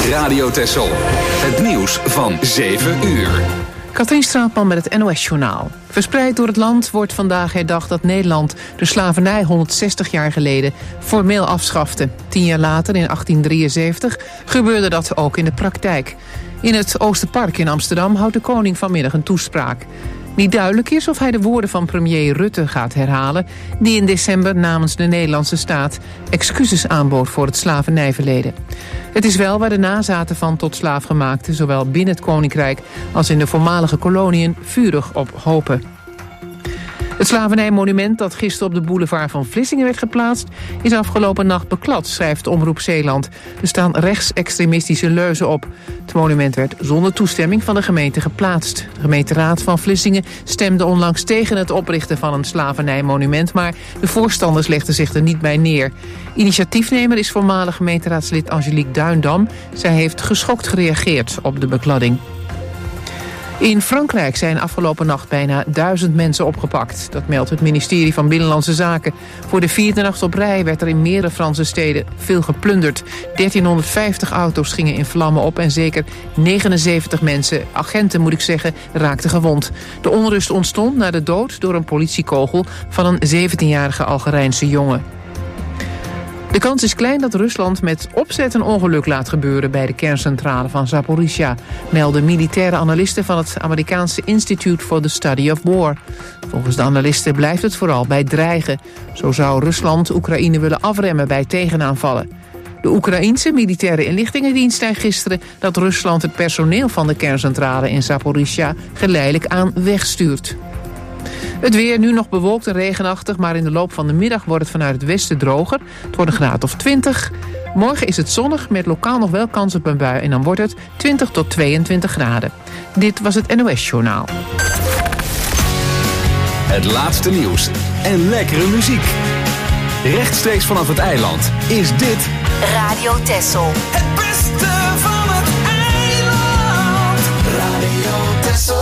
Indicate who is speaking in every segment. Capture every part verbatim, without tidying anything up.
Speaker 1: Radio Texel. Het nieuws van zeven uur.
Speaker 2: Katrien Straatman met het N O S-journaal. Verspreid door het land wordt vandaag herdacht dat Nederland de slavernij honderdzestig jaar geleden formeel afschafte. Tien jaar later, in achttien drieënzeventig, gebeurde dat ook in de praktijk. In het Oosterpark in Amsterdam houdt de koning vanmiddag een toespraak. Niet duidelijk is of hij de woorden van premier Rutte gaat herhalen, die in december namens de Nederlandse staat excuses aanbood voor het slavernijverleden. Het is wel waar de nazaten van tot slaafgemaakten, zowel binnen het koninkrijk als in de voormalige koloniën, vurig op hopen. Het slavernijmonument dat gisteren op de boulevard van Vlissingen werd geplaatst, is afgelopen nacht beklad, schrijft Omroep Zeeland. Er staan rechtsextremistische leuzen op. Het monument werd zonder toestemming van de gemeente geplaatst. De gemeenteraad van Vlissingen stemde onlangs tegen het oprichten van een slavernijmonument, maar de voorstanders legden zich er niet bij neer. Initiatiefnemer is voormalig gemeenteraadslid Angelique Duindam. Zij heeft geschokt gereageerd op de bekladding. In Frankrijk zijn afgelopen nacht bijna duizend mensen opgepakt. Dat meldt het ministerie van Binnenlandse Zaken. Voor de vierde nacht op rij werd er in meerdere Franse steden veel geplunderd. dertienhonderdvijftig auto's gingen in vlammen op en zeker negenenzeventig mensen, agenten moet ik zeggen, raakten gewond. De onrust ontstond na de dood door een politiekogel van een zeventienjarige Algerijnse jongen. De kans is klein dat Rusland met opzet een ongeluk laat gebeuren bij de kerncentrale van Zaporizhia, melden militaire analisten van het Amerikaanse Institute for the Study of War. Volgens de analisten blijft het vooral bij dreigen. Zo zou Rusland Oekraïne willen afremmen bij tegenaanvallen. De Oekraïense militaire inlichtingendienst zei gisteren dat Rusland het personeel van de kerncentrale in Zaporizhia geleidelijk aan wegstuurt. Het weer nu nog bewolkt en regenachtig, maar in de loop van de middag wordt het vanuit het westen droger. Het wordt een graad of twintig. Morgen is het zonnig met lokaal nog wel kans op een bui en dan wordt het twintig tot tweeëntwintig graden. Dit was het N O S-journaal.
Speaker 1: Het laatste nieuws en lekkere muziek. Rechtstreeks vanaf het eiland is dit
Speaker 3: Radio Texel.
Speaker 4: Het beste van het eiland. Radio Texel.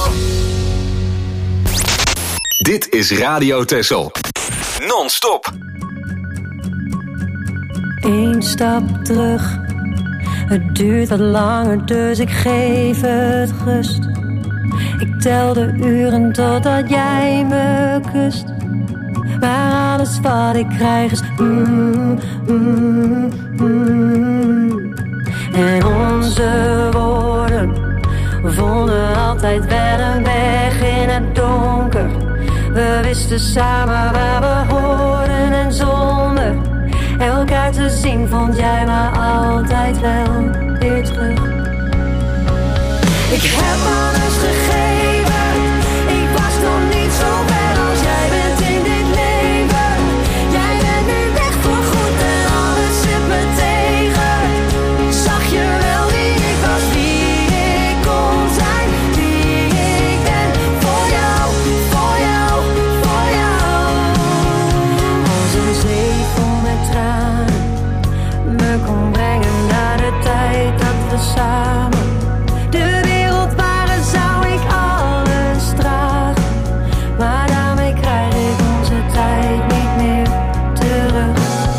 Speaker 1: Dit is Radio Texel. Non-stop.
Speaker 5: Eén stap terug. Het duurt wat langer, dus ik geef het rust. Ik tel de uren totdat jij me kust. Maar alles wat ik krijg is mm, mm, mm. En onze woorden vonden altijd wel een weg in het donker. We wisten samen waar we hoorden en zonder elkaar te zien vond jij me altijd wel weer terug. Ik heb alles gegeven, ik was nog niet zo ver als jij bent in dit leven. Jij bent nu weg voor goed en alles zit me tegen. Zag je wel wie ik was, wie ik kon zijn, wie ik ben. Voor jou, voor jou, voor jou. Als een zee vol met tranen me kon brengen naar de tijd dat we samen de wereld waren, zou ik alles dragen. Maar daarmee krijg ik onze tijd niet meer terug.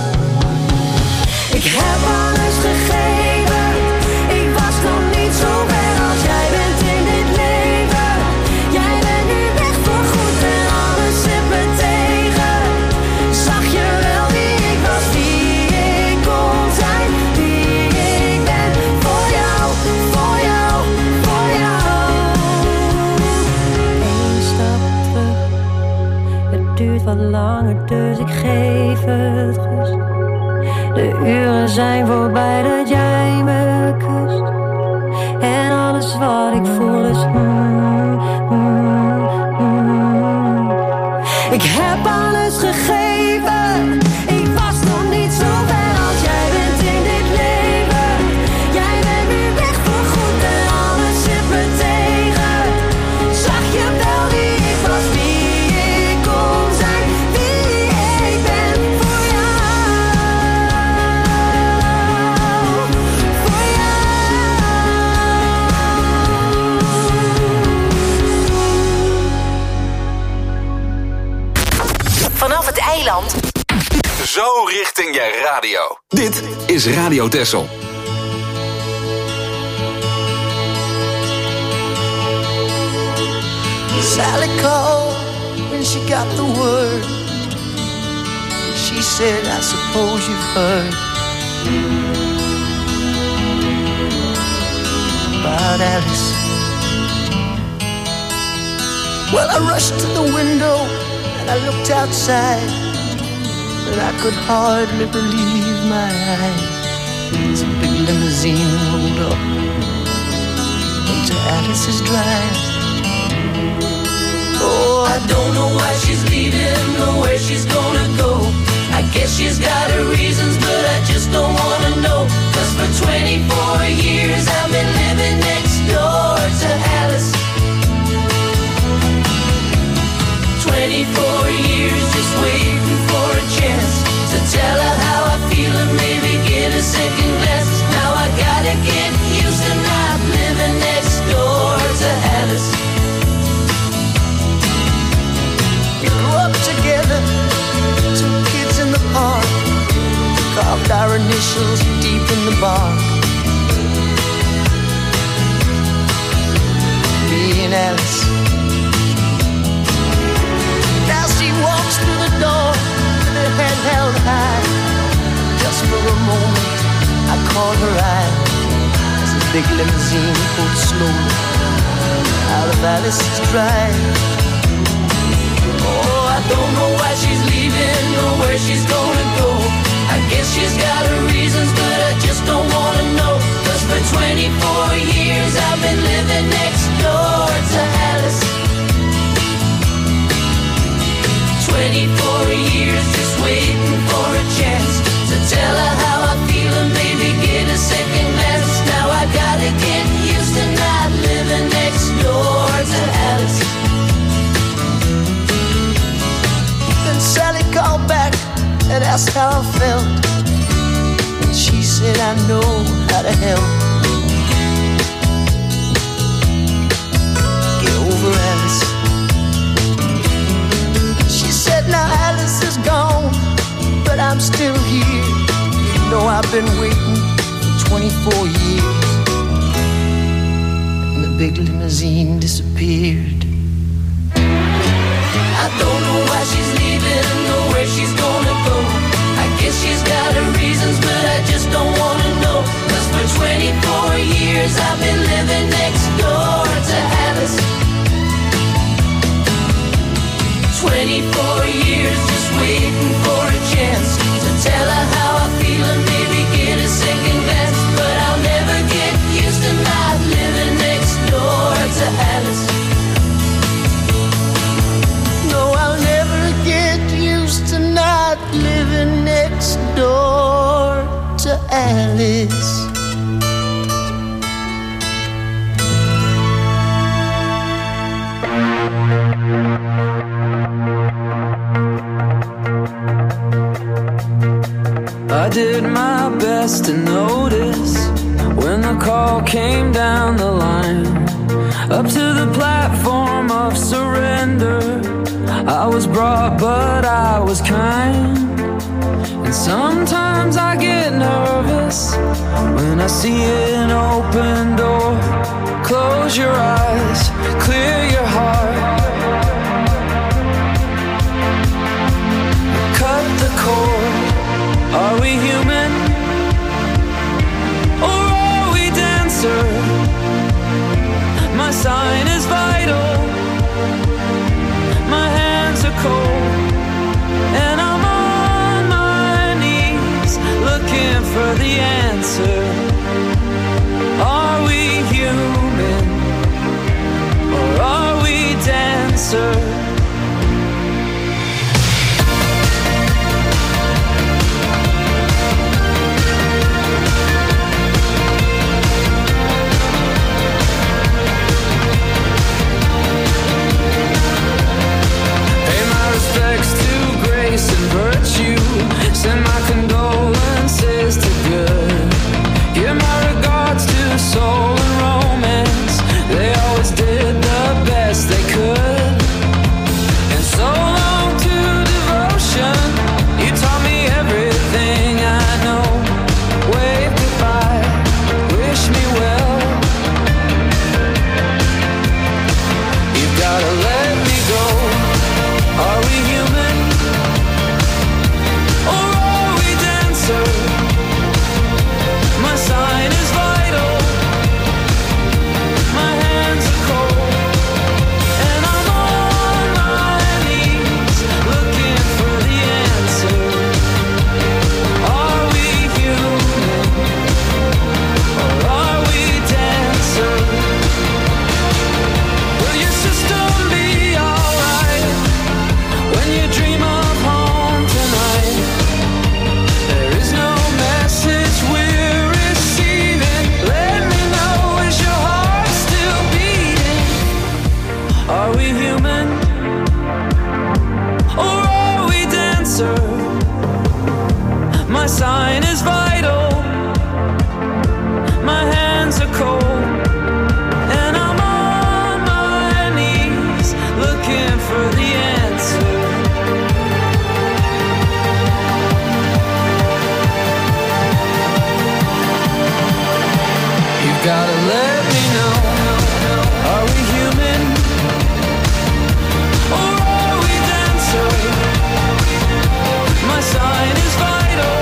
Speaker 5: Ik heb alles gegeven, ik was nog niet zo ver als jij bent in dit leven. Jij bent nu weg voor goed en alles zit me tegen. Zag je wel wie ik was, wie ik kon zijn, wie ik ben. Voor jou, voor jou, voor jou. Eén stap terug, het duurt wat langer, dus ik geef het rust. De uren zijn voorbij dat jij me kust. En alles wat ik voel is mm, mm, mm. Ik heb alles gegeven, ik was nog niet zo ver als jij bent in dit leven. Jij bent nu weg voor goed en alles zit me tegen. Zag je wel wie ik was, wie ik kon zijn, wie ik ben. Voor jou, voor jou.
Speaker 3: Vanaf het eiland.
Speaker 1: Zo richting je radio. Dit is Radio Texel.
Speaker 4: Sally called when she got the word. She said, I suppose you've heard about Alice. Well, I rushed to the window and I looked outside, but I could hardly believe my eyes as a big limousine rolled up into Alice's drive. Oh, I don't know why she's leaving or where she's gonna go. I guess she's got her reasons, but I just don't wanna know. Cause for twenty-four years I've been living next door to Alice. twenty-four years just waiting for a chance to tell her how I feel and maybe get a second glance. Now I gotta get used to not living next door to Alice. We grew up together, two kids in the park, carved our initials deep in the bark. Me and Alice. She walks through the door with her head held high. Just for a moment I caught her eye as the big limousine pulled slowly out of Alice's drive. Oh, I don't know why she's leaving or where she's gonna go. I guess she's got her reasons, but I just don't wanna know. Cause for twenty-four years I've been living next door to Alice. twenty-four years just waiting for a chance to tell her how I feel and maybe get a second glance. Now I gotta get used to not living next door to Alice. Then Sally called back and asked how I felt, and she said I know how to help. Get over Alice. Now Alice is gone, but I'm still here. You know I've been waiting for twenty-four years. And the big limousine disappeared. I don't know why she's leaving or where she's gonna go. I guess she's got her reasons, but I just don't wanna know. Cause for twenty-four years I've been living next door to Alice. twenty-four years just waiting for a chance to tell her how I feel and maybe get a second glance. But I'll never get used to not living next door to Alice. No, I'll never get used to not living next door to Alice.
Speaker 6: I did my best to notice when the call came down the line, up to the platform of surrender. I was brought, but I was kind. And sometimes I get nervous when I see an open door. Close your eyes, clear your heart, cut the cord. Are we human, or are we dancer? My sign is vital, my hands are cold, and I'm on my knees looking for the answer. Are we human, or are gotta let me know, are we human or are we dancer? My sign is vital,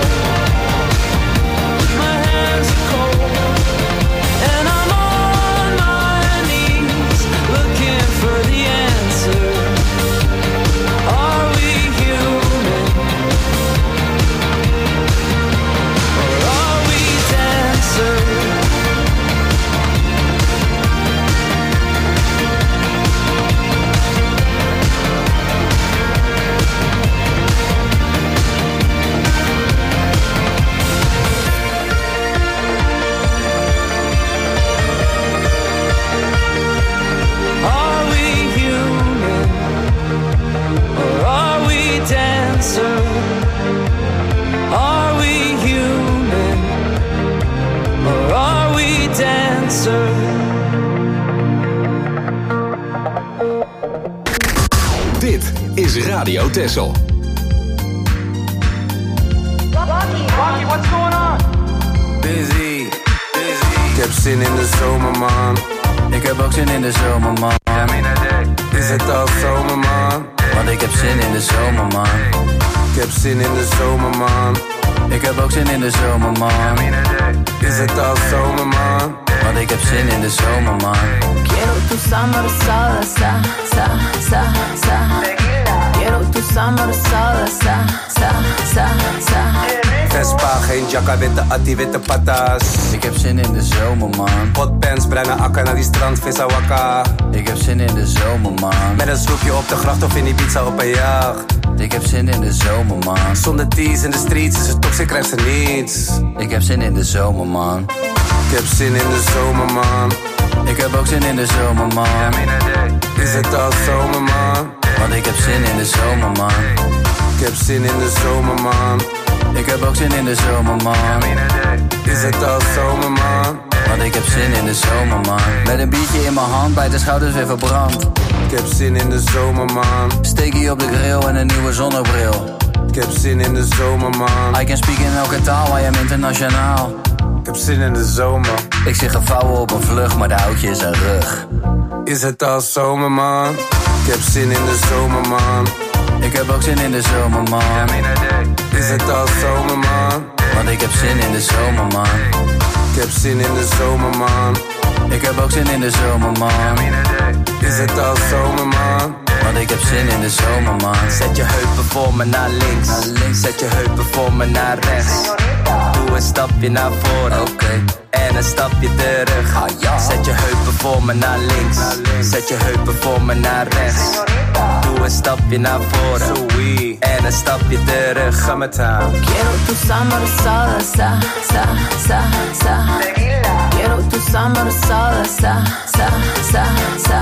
Speaker 6: my hands are cold, and I'm on my knees looking for the answer. Are we human or are we dancer? Are we human or are we dancer? Are we human or are we dancer?
Speaker 1: Dit is Radio Texel.
Speaker 7: Rocky, what's going on?
Speaker 8: Busy, busy. Ik heb zin in de zomer, man. Ik heb ook zin in de zomer, man. Is het al zomer, man? Want ik heb zin in de zomer, man. Ik heb zin in de zomer, man. Ik heb ook zin in de zomer, man. Is het al zomer, man? Want ik heb zin in de zomer, man.
Speaker 9: Quiero tu summer salsa, sa, sa, sa. Quiero tu summer salsa, sa, sa, sa.
Speaker 8: Vespa, geen jacka, witte atti, witte patas. Ik heb zin in de zomer, man. Hotpants, bruine akka naar die strand, vissa wakka. Ik heb zin in de zomer, man. Met een sloepje op de gracht of in Ibiza op een jacht. Ik heb zin in de zomer, man. Zonder tees in de streets, is het toxic, krijgt ze niets. Ik heb zin in de zomer, man. Ik heb zin in de zomer, man. Ik heb ook zin in de zomer, man. Is het al zomer, man? Want ik heb zin in de zomer, man. Ik heb zin in de zomer, man. Ik heb ook zin in de zomer, man. Is het al zomer, man? Want ik heb zin in de zomer, man. Met een biertje in mijn hand, bij de schouders weer verbrand. Ik heb zin in de zomer, man. Steekie op de grill en een nieuwe zonnebril. Ik heb zin in de zomer, man. I can speak in elke taal, I am internationaal. Ik heb zin in de zomer. Ik zit gevouwen op een vlucht, maar de houtje is een rug. Is het al zomer, man? Ik heb zin in de zomer, man. Ik heb ook zin in de zomer, man. Is het al zomer, man? Want ik heb zin in de zomer, man. Ik heb zin in de zomer, man. Ik heb ook zin in de zomer, man. Is het al zomer, man? Want ik heb zin in de zomer, man. Zet je heupen voor me naar links, naar links. Zet je heupen voor me naar rechts. Doe een stapje naar voren, oké. Okay. En een stapje terug, ah, ja. Zet je heupen voor me naar links, naar links. Zet je heupen voor me naar rechts. Doe een stapje naar voren, Zoe. En een stapje terug, ga met haar.
Speaker 9: Quiero tu summer salsa, sa, sa, sa. Quiero tu summer salsa, sa, sa, sa.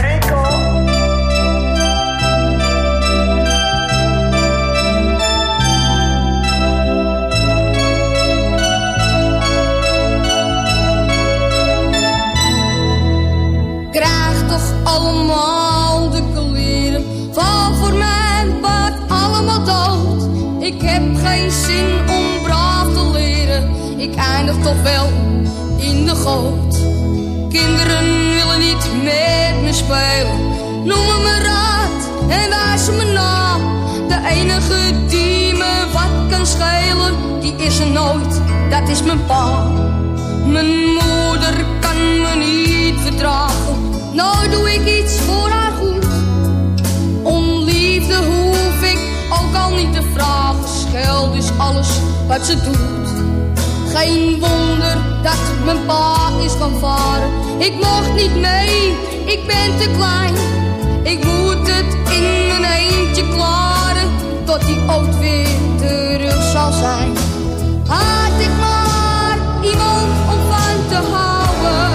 Speaker 10: Krijg toch allemaal de kleren, val voor mijn paard allemaal dood. Ik heb geen zin om braaf te leren, ik eindig toch wel in de goot. Kinderen willen niet met me spelen, noemen me raad en wijzen me na. De enige die me wat kan schelen, die is er nooit, dat is mijn pa. Mijn moeder kan me niet verdragen, nou doe ik iets voor haar goed. Om liefde hoef ik ook al niet te vragen, scheld is alles wat ze doet. Geen wonder dat mijn pa is gaan varen, ik mocht niet mee, ik ben te klein. Ik moet het in mijn eentje klaren, tot die ooit weer terug zal zijn. Had ik maar iemand om van te houden,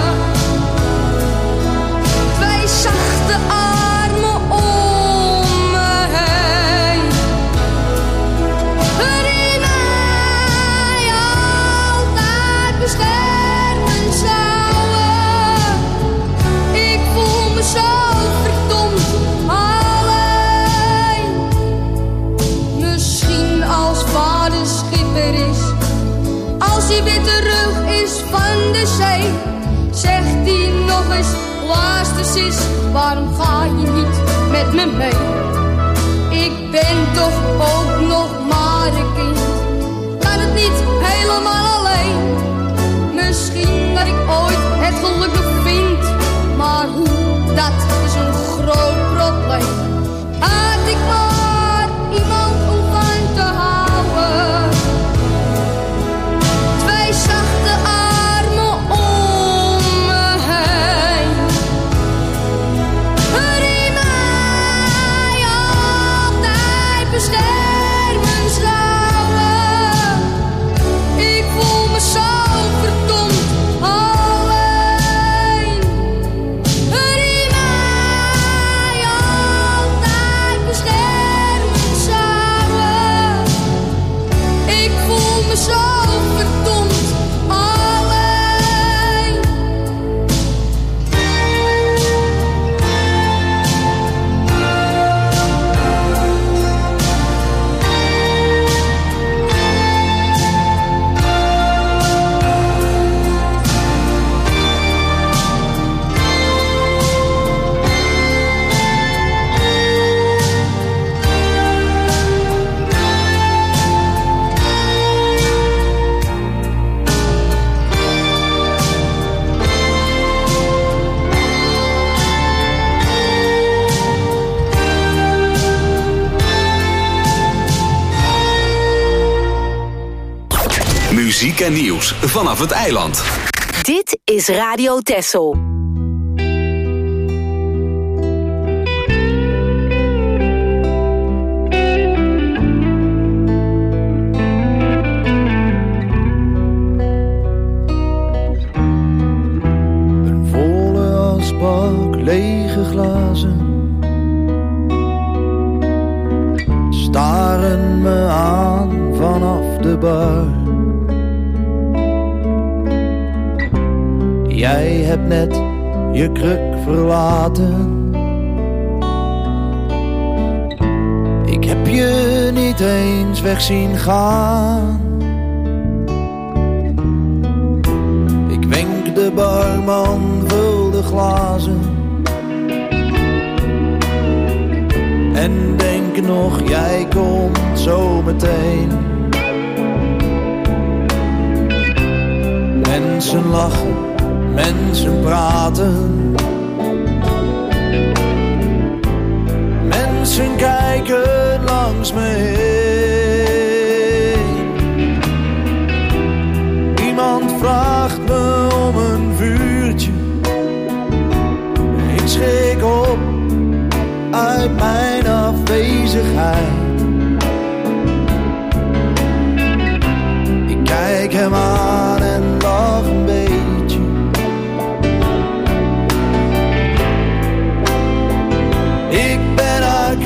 Speaker 10: twee zachte armen om me heen, die mij altijd beschermen zouden. Ik voel me zo verdomd alleen. Misschien als vader schipper is, als hij weer terug is van de zee, basis is, waarom ga je niet met me mee? Ik ben toch ook nog maar een kind, kan het niet helemaal alleen. Misschien dat ik ooit het geluk nog vind, maar hoe, dat is een groot probleem. Had ik maar iemand om van te houden, twee zachte armen om me heen, die mij altijd beschermen zouden. Ik voel me zo verdomd alleen, die mij altijd beschermen zouden. Ik voel me zo verdomd alleen.
Speaker 1: Muziek en nieuws vanaf het eiland.
Speaker 3: Dit is Radio Texel.
Speaker 11: Een volle asbak, lege glazen staren me aan vanaf de bar. Jij hebt net je kruk verlaten. Ik heb je niet eens weg zien gaan. Ik wenk de barman, vul de glazen en denk nog, jij komt zo meteen. Mensen lachen, mensen praten, mensen kijken langs me heen. Iemand vraagt me om een vuurtje, ik schrik op uit mijn afwezigheid. Ik kijk hem aan en lach een beetje. Ik ben haar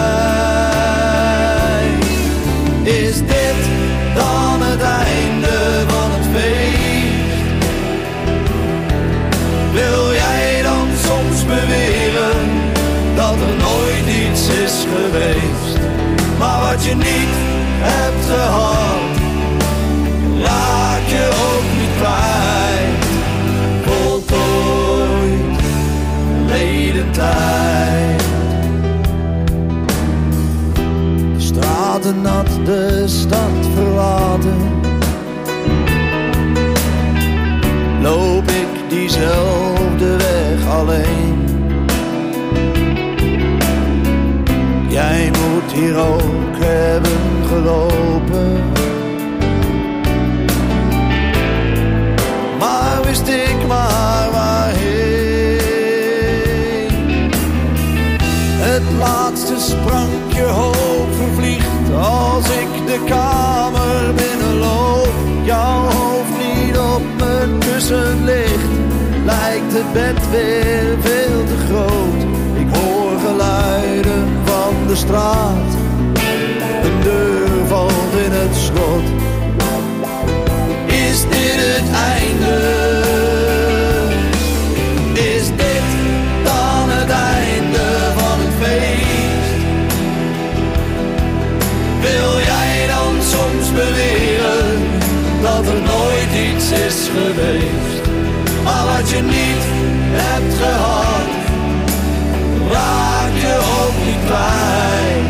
Speaker 11: kwijt. Is dit dan het einde van het feest? Wil jij dan soms beweren dat er nooit iets is geweest? Maar wat je niet hebt gehad, raak je ook niet kwijt. Voltooid, verleden tijd. De straten nat, de stad verlaten. Loop ik diezelfde weg alleen. Jij moet hier ook hebben gelopen. Maar wist ik maar waarheen. Het laatste sprankje hoop vervliegt als ik de kamer binnenloop. Jouw hoofd niet op mijn kussen ligt, lijkt het bed weer veel te groot. Ik hoor geluiden van de straat, een deur valt in het slot. Is dit het einde? Is dit dan het einde van het feest? Wil jij dan soms beweren dat er nooit iets is geweest? Maar wat je niet hebt gehad, raak je ook niet kwijt.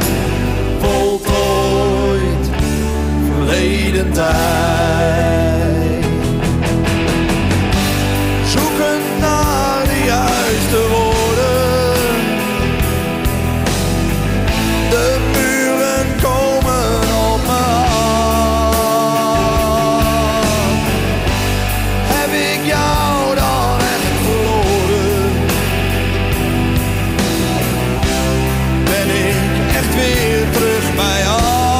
Speaker 11: Voltooid verleden tijd. Zoeken naar de juiste woorden. De muren komen op me af. Heb ik jou dan echt verloren? Ben ik echt weer terug bij jou?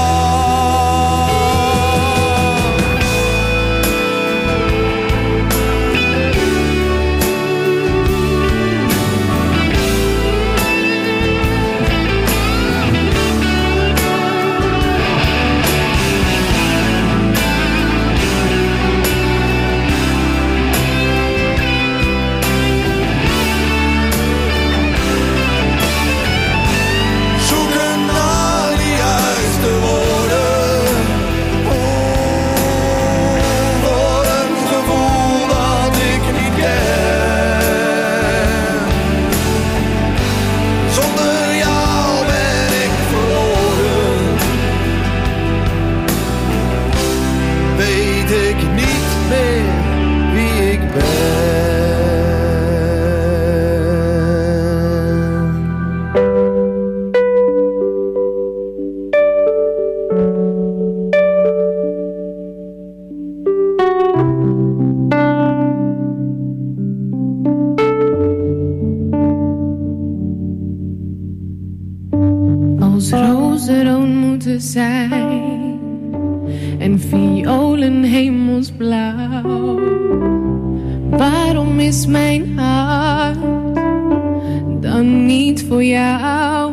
Speaker 12: Als rozen rood moeten zijn en violen hemelsblauw, waarom is mijn hart dan niet voor jou?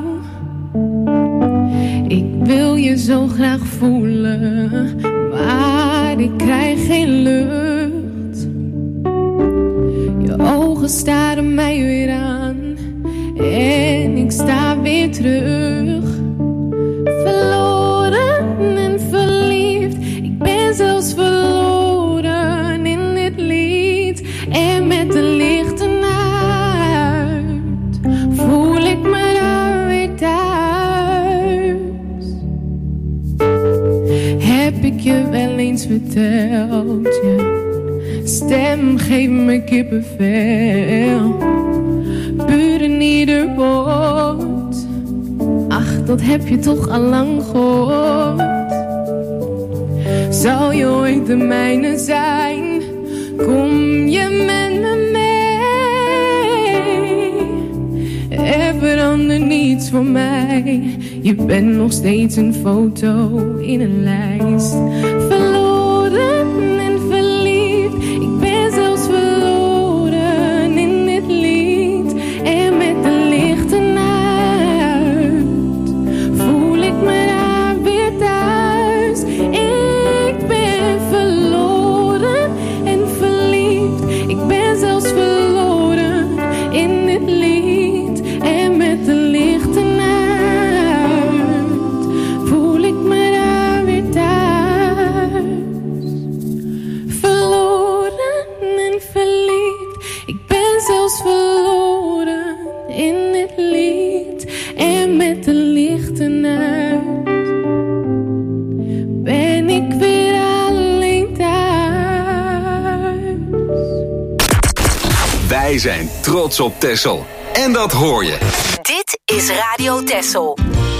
Speaker 12: Ik wil je zo graag voelen, maar ik krijg geen lucht. Je ogen staren mij weer aan en ik sta weer terug. Verloren en verliefd, ik ben zelfs verloren in dit lied. En met de lichten uit voel ik me daar weer thuis. Heb ik je wel eens verteld, je stem geeft me kippenvel. Puur in ieder woord, ach, dat heb je toch al lang gehoord. Zou je ooit de mijne zijn, kom je met me mee. Er verandert niets voor mij, je bent nog steeds een foto in een lijst. Verloren en verliefd, ik ben zelfs verloren in dit lied. En met de lichten uit voel ik me daar weer thuis. Ik ben verloren en verliefd, ik ben zelfs verloren in dit lied. En met de lichten uit voel ik me daar weer thuis. Verloren en verliefd, ik ben zelfs verloren in dit lied. En met de lichten uit ben ik weer alleen thuis.
Speaker 1: Wij zijn trots op Texel. En dat hoor je.
Speaker 3: Dit is Radio Texel.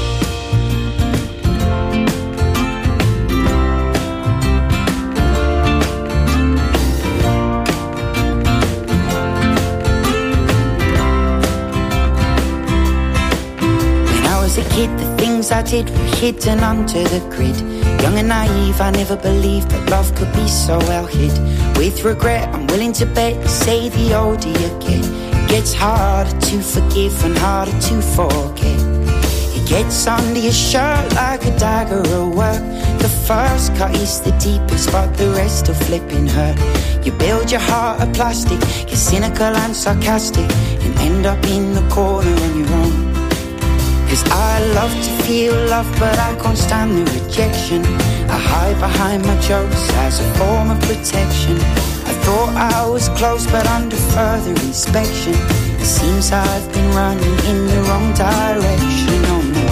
Speaker 13: A kid, the things I did were hidden under the grid. Young and naive, I never believed that love could be so well hid. With regret, I'm willing to bet, say the older you get, it gets harder to forgive and harder to forget. It gets under your shirt like a dagger at work. The first cut is the deepest, but the rest are flipping hurt. You build your heart of plastic, get cynical and sarcastic, and end up in the corner on your own. Cause I love to feel love, but I can't stand the rejection. I hide behind my jokes as a form of protection. I thought I was close, but under further inspection, It seems I've been running in the wrong direction. Oh no.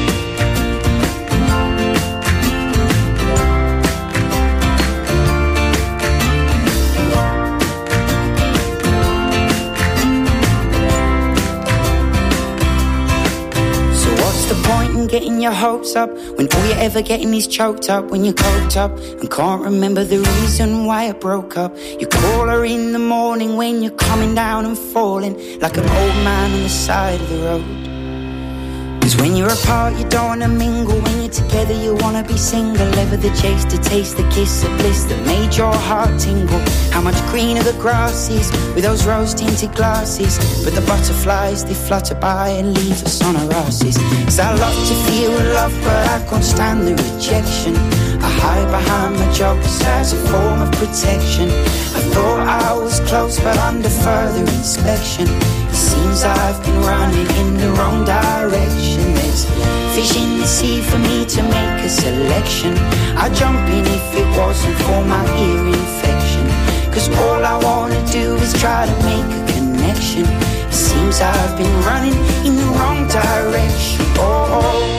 Speaker 13: Getting your hopes up when all you're ever getting is choked up. When you're coked up and can't remember the reason why I broke up. You call her in the morning when you're coming down and falling like an old man on the side of the road. Cause when you're apart you don't wanna mingle. When you're together you wanna be single. Ever the chase to taste the kiss of bliss that made your heart tingle. How much greener the grass is with those rose tinted glasses. But the butterflies they flutter by and leave us on our asses. Cause I love to feel love but I can't stand the rejection. I hide behind my jokes as a form of protection. I thought I was close but under further inspection. It seems I've been running in the wrong direction. There's fish in the sea for me to make a selection. I'd jump in if it wasn't for my ear infection. Cause all I wanna do is try to make a connection. It seems I've been running in the wrong direction. Oh, oh.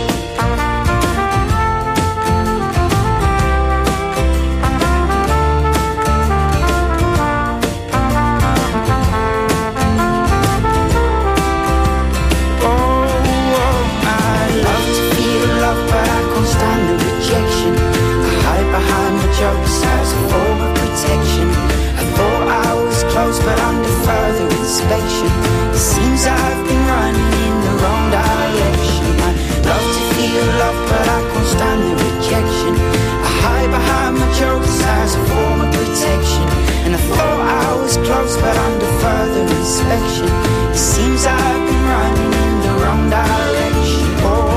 Speaker 13: Jokes as a form of protection. I thought I was close but under further inspection. It seems I've been running in the wrong direction. I love to feel love but I can't stand the rejection. I hide behind my jokes as a form of protection. And I thought I was close but under further inspection. It seems I've been running in the wrong direction. Oh,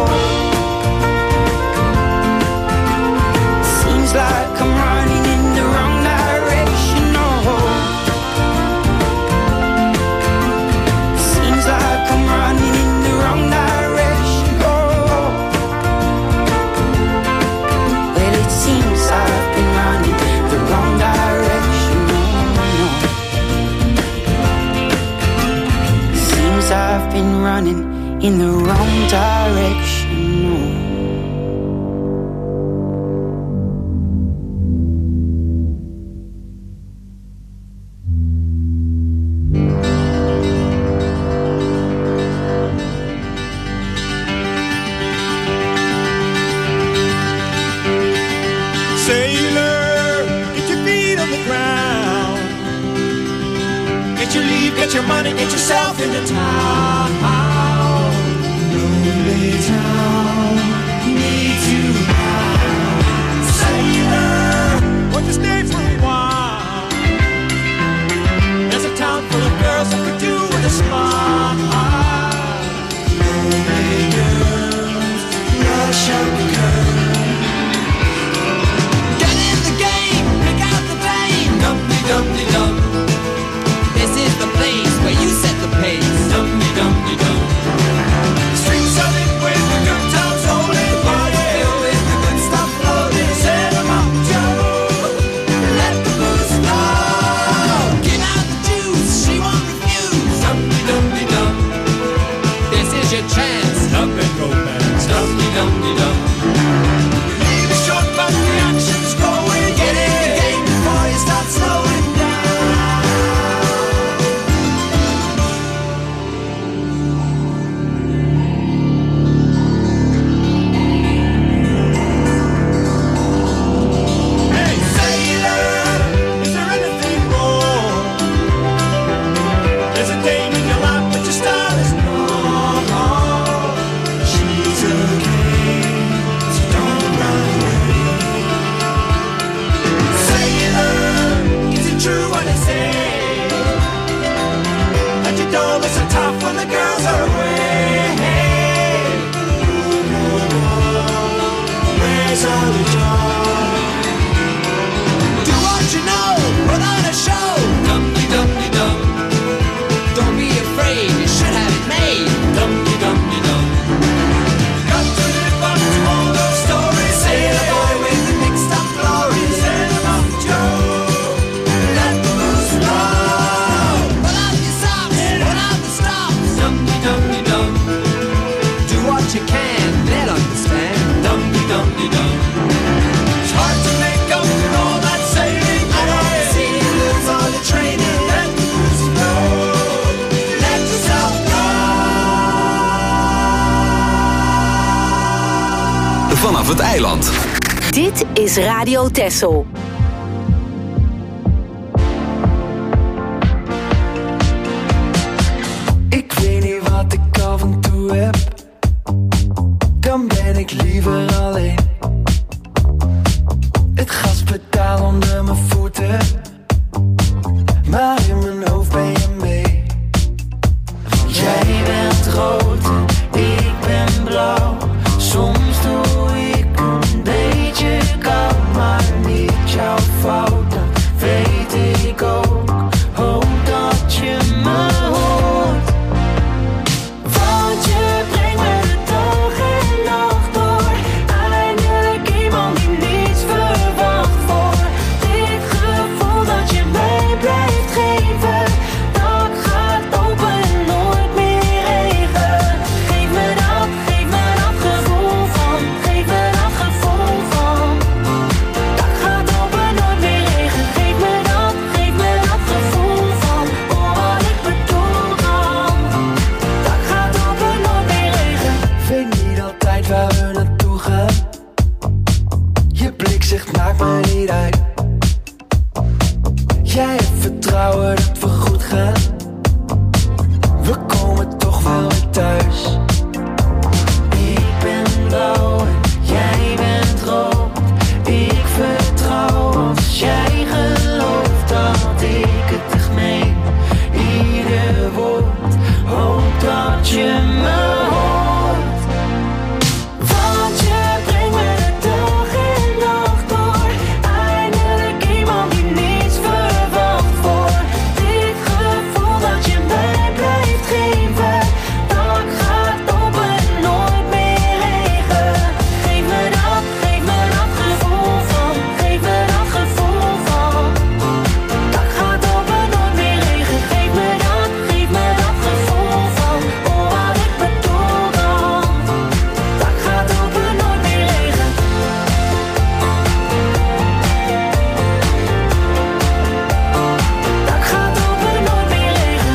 Speaker 13: like I'm running in the wrong direction. Oh, seems like I'm running in the wrong direction. Oh, well it seems I've been running the wrong direction. Oh, no. Seems I've been running in the wrong direction. Oh.
Speaker 11: Get your money, get yourself into town. Lonely town needs you now. Sailor, want to stay for a while. There's a town full of girls that could do with a smile. Lonely girls, Russian girls. Get in the game, pick out the flame. Dum-de-dum-de-dum. This is the place where you set the pace. Dum-de-dum-de-dum. Streets are lit with the good times rolling. The party filled with the good stuff floating. Set 'em up, Joe. Let the booze flow. Give out the juice, she won't refuse. Dum-de-dum-de-dum.
Speaker 1: vanaf het eiland.
Speaker 3: Dit is Radio Texel.
Speaker 6: Ik weet niet wat ik af en toe heb, dan ben ik liever alleen. Het gaspedaal onder mijn voeten, maar in mijn hoofd ben je mee. Jij bent rood, ik ben blauw. Soms doe ik een beetje koud, maar niet jouw fout, dat weet ik ook. Hoop dat je me hoort, want je brengt me de dag en nacht door. Eindelijk iemand die niets verwacht voor. Dit gevoel dat je mij blijft geven, dat gaat open en nooit meer regen. Geef me dat, geef me dat gevoel van, geef me dat gevoel van. Dat gaat open, nooit meer regen. Geef me dat, geef me dat gevoel van. Oh, wat ik bedoel dan. Dat gaat open, nooit meer regen. Weet niet altijd waar we naartoe gaan. Je blik zegt maakt me niet uit. Jij hebt vertrouwen dat we goed gaan. We komen toch wel weer thuis. Ik ben blauw en jij bent rood. Ik vertrouw als jij gelooft dat ik het echt meen. Ieder woord, hoop dat je me hoort. Want je brengt me de dag en nacht door. Eindelijk iemand die niets verwacht voor. Dit gevoel dat je mij blijft geven, dat gaat open en nooit meer regen. Geef me dat, geef me dat gevoel van, geef me dat gevoel van. Dat gaat open, nooit meer regen. Geef me dat, geef me dat gevoel van. Oh, wat ik bedoel dan. Dat gaat open, nooit meer regen. Dat gaat open, nooit meer regen.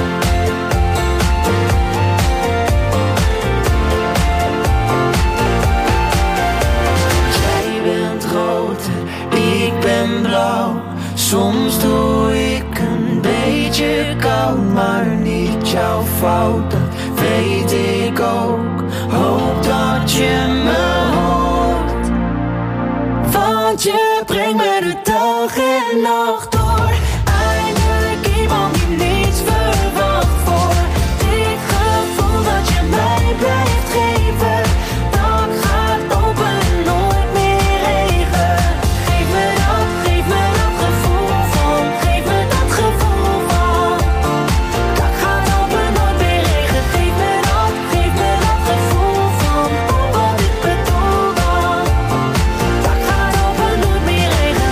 Speaker 6: Jij bent rood, ik ben blauw. Soms doe ik een beetje koud, maar niet jouw fout, dat weet ik ook. Hoop dat je me hoort, want je brengt me de dag en nacht door. Eindelijk iemand die niets verwacht voor. Dit gevoel dat je mij blijft geven, dat gaat open en nooit meer regen. Geef me dat, geef me dat gevoel van, geef me dat gevoel van. Dat gaat open, nooit meer regen. Geef me dat, geef me dat gevoel van. Oh, wat ik bedoel dan. Dat gaat open, nooit meer regen.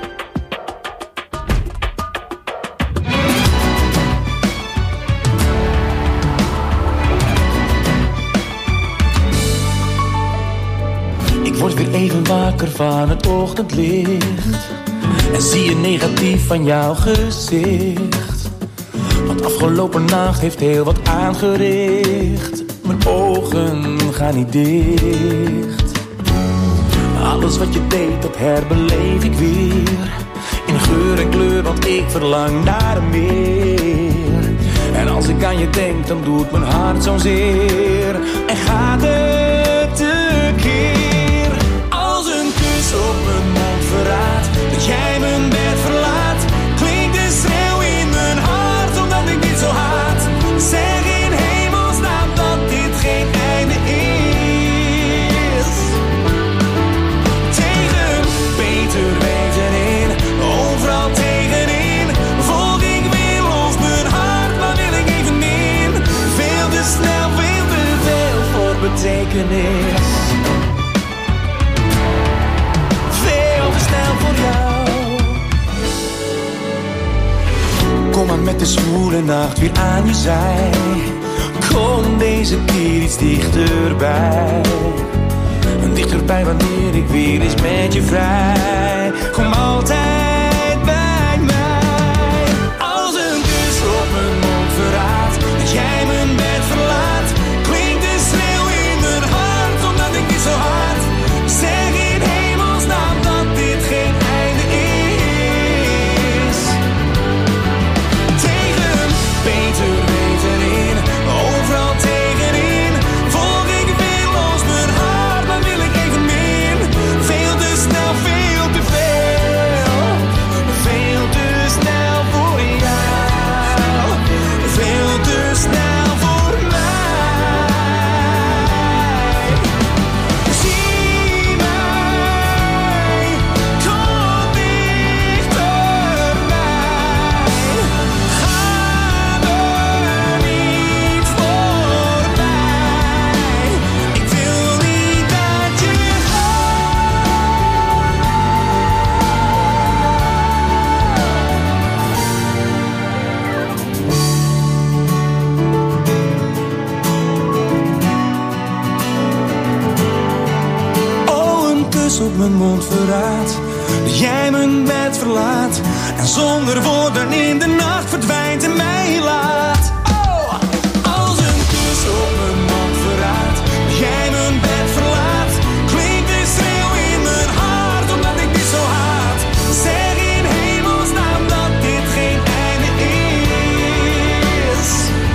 Speaker 14: Ik word weer even wakker van het ochtendlicht en zie je negatief van jouw gezicht. Want afgelopen nacht heeft heel wat aangericht. Mijn ogen gaan niet dicht. Alles wat je deed, dat herbeleef ik weer. In geur en kleur, want ik verlang naar meer. En als ik aan je denk, dan doet mijn hart zo'n zeer. En gaat het tekeer. Als een kus op mijn mond verraadt dat jij mijn bed verlaat, klinkt de schreeuw in mijn hart omdat ik dit zo haat. Zeg in hemelsnaam dat dit geen einde is. Tegen beter weten in, overal tegenin, volg ik weer los mijn hart, maar wil ik even in. Veel te snel, veel te veel voor betekenis. Veel te snel voor jou. Kom maar met de zwoele nacht weer aan je zij. Kom deze keer iets dichterbij. Dichterbij wanneer ik weer eens met je vrij. Kom altijd bij mij. Als een kus op mijn mond verraadt dat jij mijn bed verlaat, klinkt de schreeuw in mijn hart omdat ik niet zo hard. kus op mijn mond verraadt dat jij mijn bed verlaat en zonder woorden in de nacht verdwijnt en mij laat. Oh, als een kus op mijn mond verraadt dat jij mijn bed verlaat, klinkt een schreeuw in mijn hart omdat ik dit zo haat. Zeg in hemelsnaam dat dit geen einde is.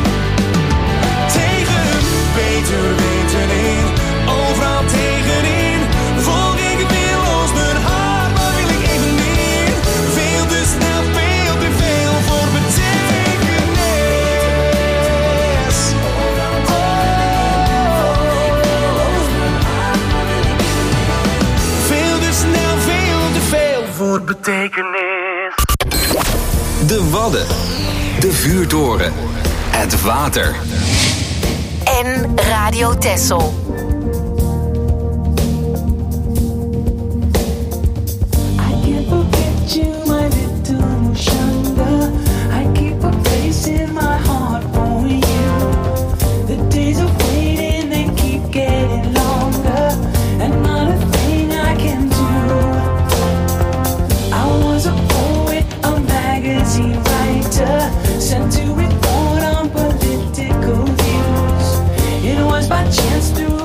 Speaker 14: Tegen beter weten in, overal tegenin, volg ik willoos mijn hart, maar wil ik even meer. Veel te snel, veel te veel voor betekenis. Veel te snel, veel te veel voor betekenis.
Speaker 1: De Wadden, de vuurtoren, het water.
Speaker 3: En Radio Texel.
Speaker 5: Sent to report on political views. It was by chance through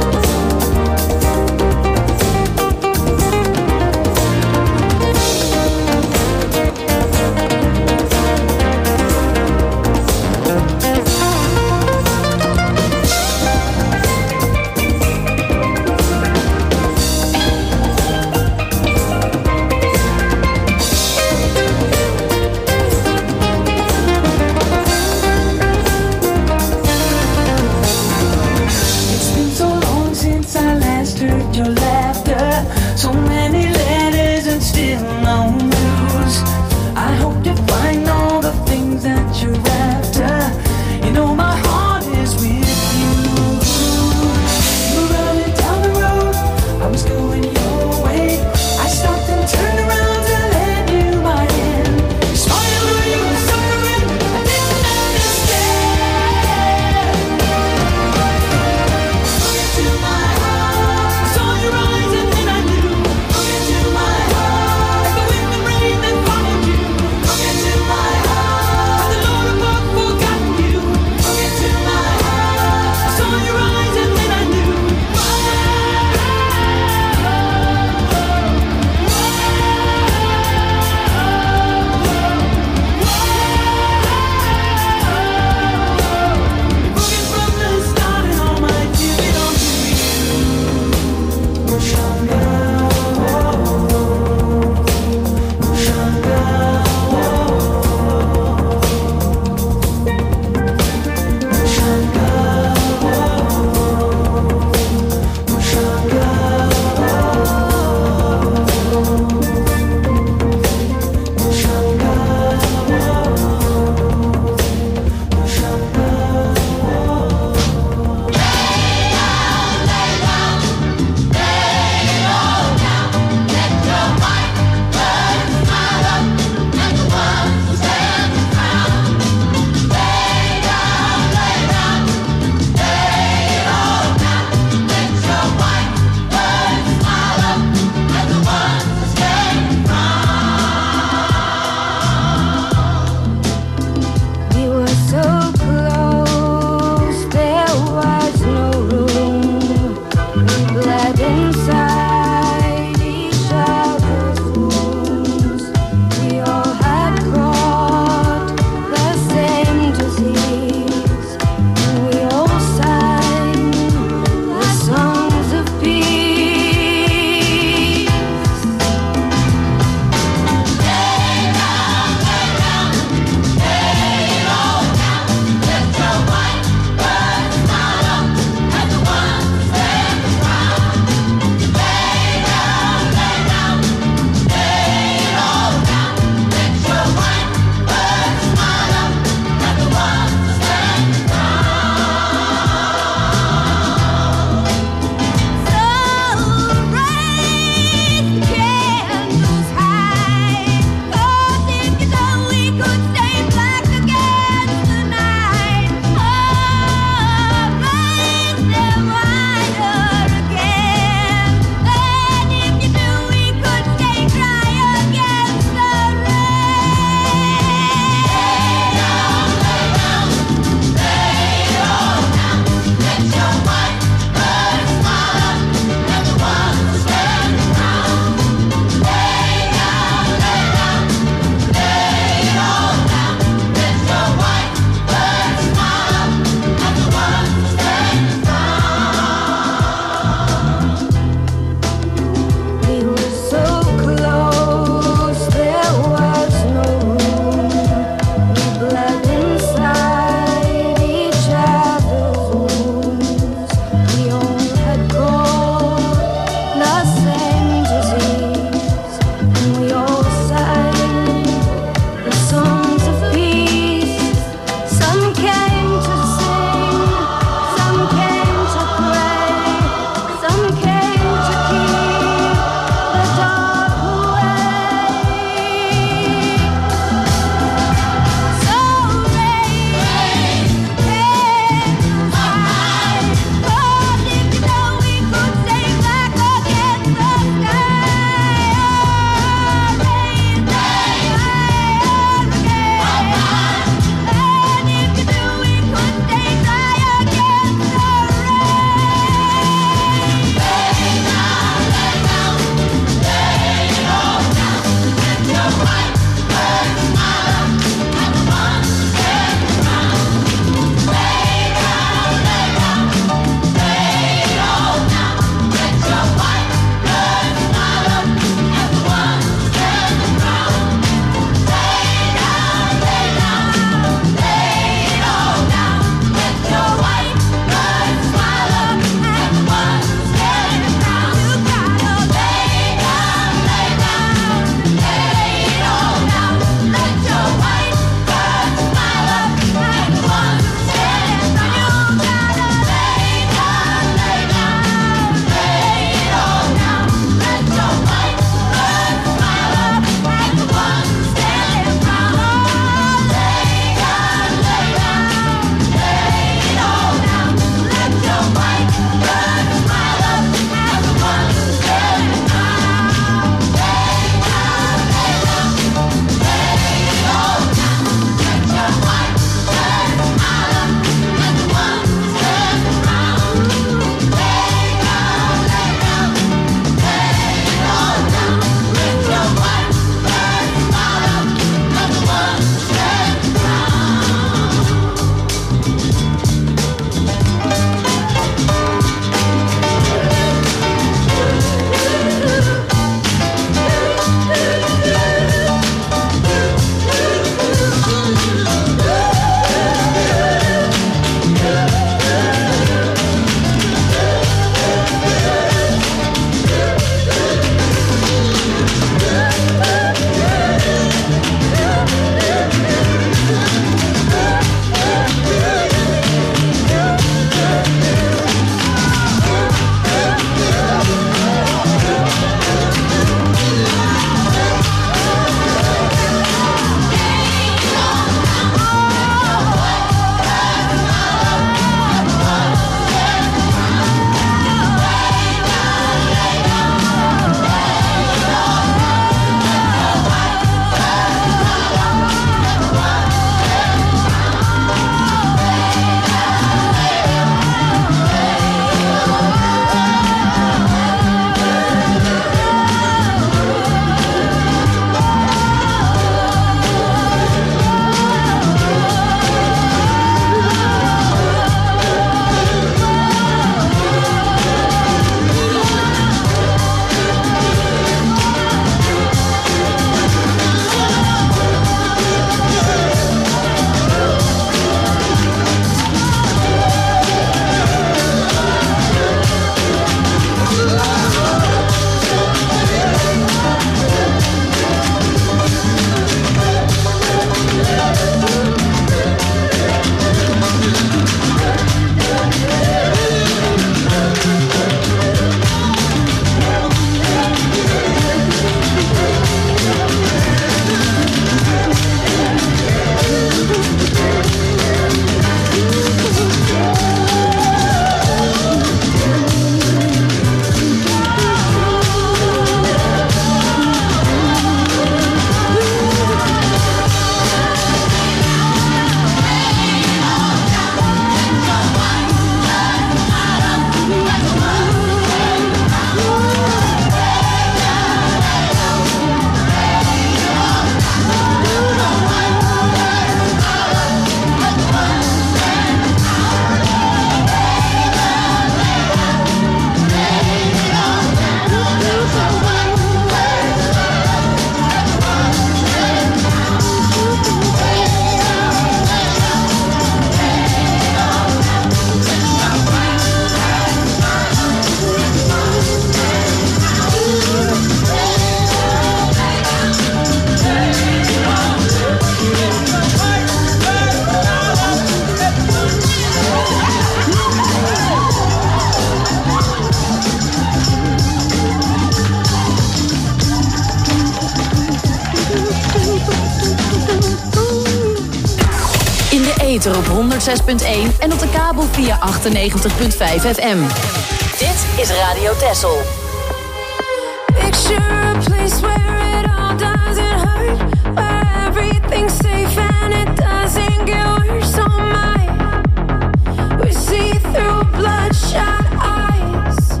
Speaker 15: ether op honderd zes punt één en op de kabel via achtennegentig punt vijf F M. Dit is Radio Texel.
Speaker 9: Picture a place where it all doesn't hurt, where everything's safe and it doesn't get worse. Oh my, we see through bloodshot eyes.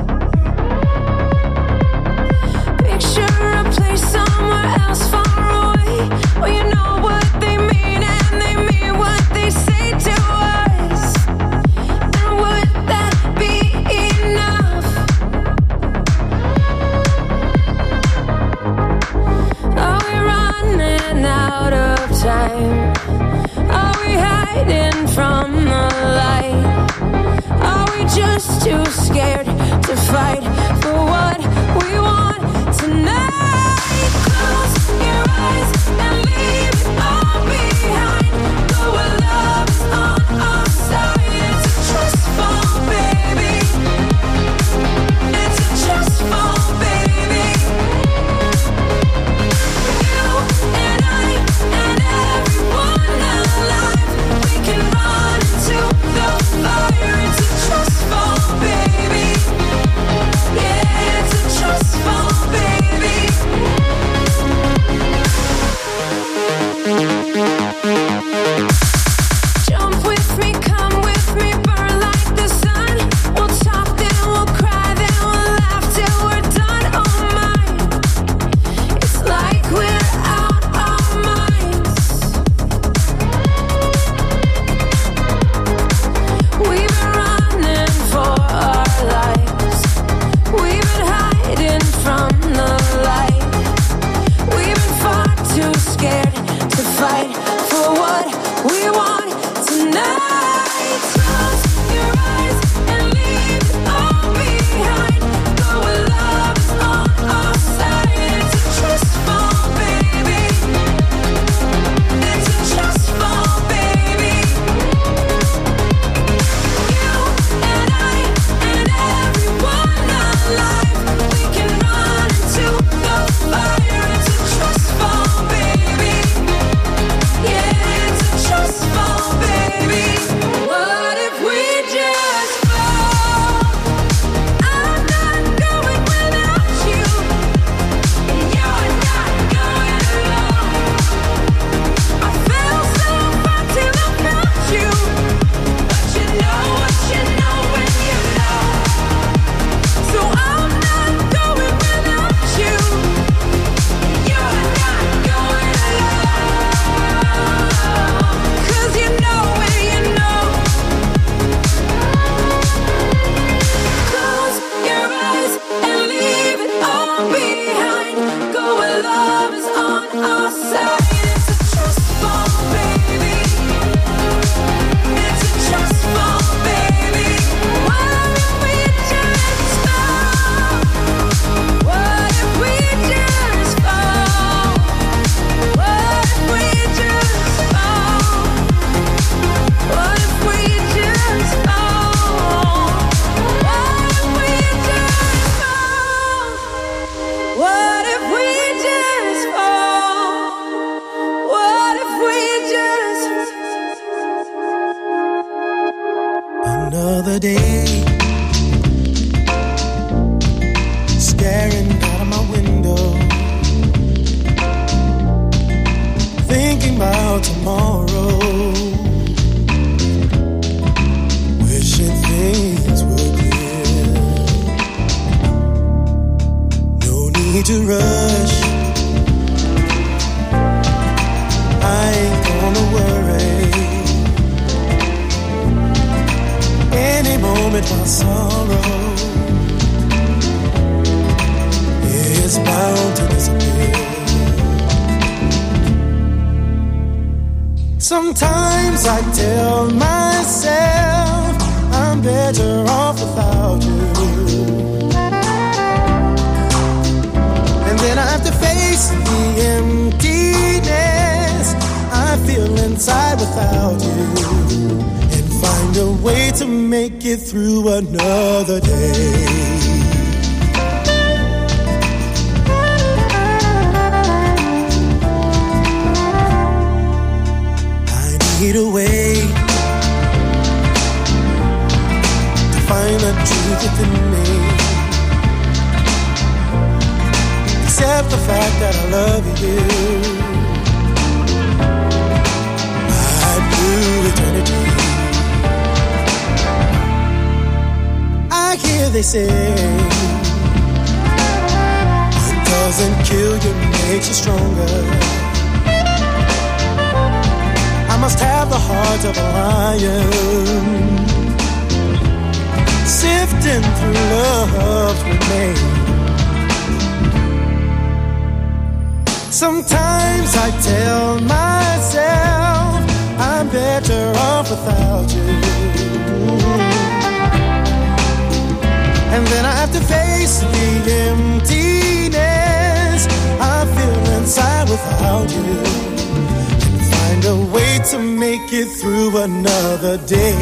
Speaker 9: Picture a place somewhere else far away, where you know what they mean and they mean what they say to us. And would that be enough? Are we running out of time? Are we hiding from the light? Are we just too scared to fight for what we want tonight? Close your eyes and leave it all behind. Go where love is on our side. It's a trust fall, baby. It's a trust fall, baby. You and I and everyone alive, we can run into the fire. It's a trust fall, baby. Yeah, it's a trust fall, baby. Jump with me, come with me, burn like the sun. We'll talk, then we'll cry, then we'll laugh till we're done. Oh my, it's like we're out our minds. We've been running for our lives. We've been hiding from the light. We've been far too scared to fight for what we want tonight. Close your eyes and leave it all behind. Go where love is on our side. It's a trust fall, baby. It's a trust fall, baby. You and I and everyone alive, we can run into the fire. It's a trust fall, baby. Yeah, it's a trust fall, baby. What if we just fall? I'm not going without you, and you're not going alone. I fell so far till I found you, but you know what you know when you know. So I'm not going without you, and you're not going alone. 'Cause you know when you know. Close your eyes and leave it all behind. Go where love is on our side. It's a trust fall, baby. It's a trust fall, baby. What if we just fall? What if we just fall? What if we just fall? What if we just fall? What if we just fall? What if we just fall? What if we just
Speaker 11: Another day, staring out of my window, thinking about tomorrow, wishing things were clear. No need to rush, I ain't gonna worry. Any moment my sorrow is bound to disappear. Sometimes I tell myself I'm better off without you, and then I have to face the emptiness I feel inside without you, and find a way to make it through another day. Need a way
Speaker 16: within me, except the fact that I love you. My blue eternity. I hear they say what doesn't kill you makes you stronger. I must have the heart of a lion, sifting through love's remains. Sometimes I tell myself I'm better off without you, and then I have to face the emptiness I feel inside without you, and find a way to make it through another day.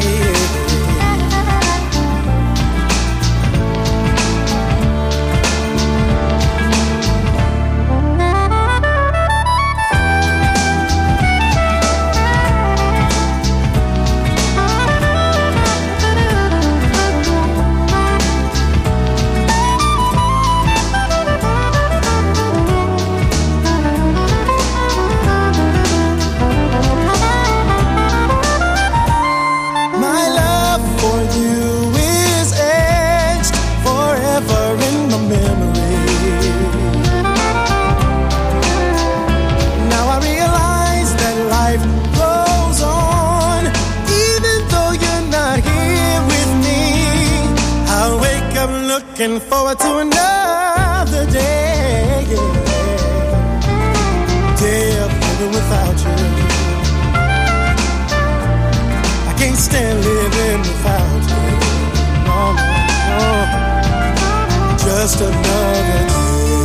Speaker 16: Looking forward to another day, day of living without you. I can't stand living without you. No, no, no. Just another day.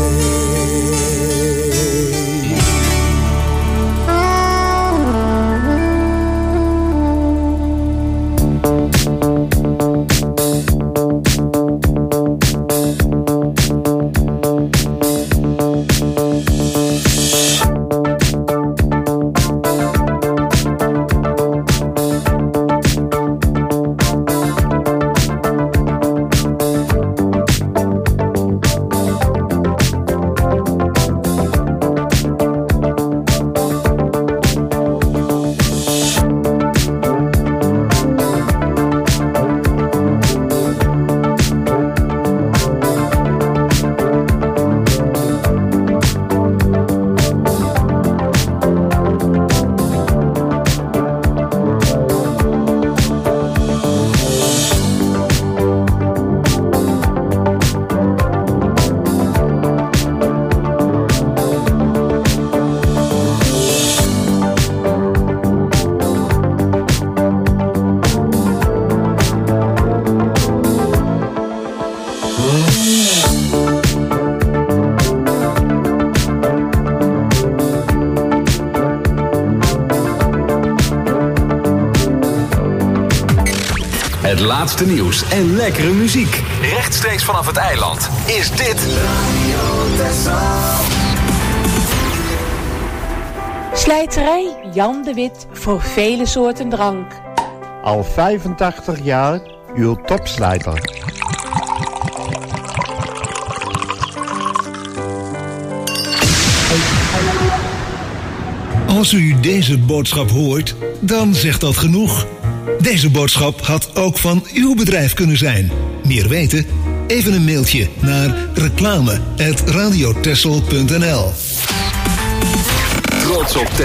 Speaker 1: Het laatste nieuws en lekkere muziek. Rechtstreeks vanaf het eiland is dit Radio Texel.
Speaker 17: Slijterij Jan de Wit voor vele soorten drank.
Speaker 18: Al vijfentachtig jaar uw topslijter.
Speaker 19: Als u deze boodschap hoort, dan zegt dat genoeg. Deze boodschap had ook van uw bedrijf kunnen zijn. Meer weten? Even een mailtje naar reclame at radiotessel punt n l.
Speaker 1: Trots op